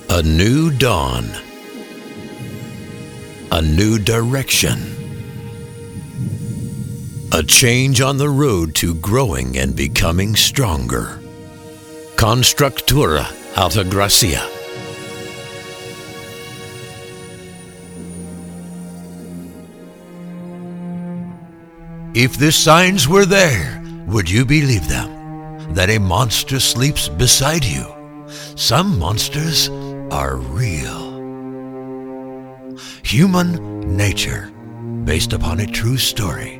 A new dawn. A new direction. A change on the road to growing and becoming stronger. Constructura Altagracia. If the signs were there, would you believe them? That a monster sleeps beside you? Some monsters are real. Human Nature, based upon a true story.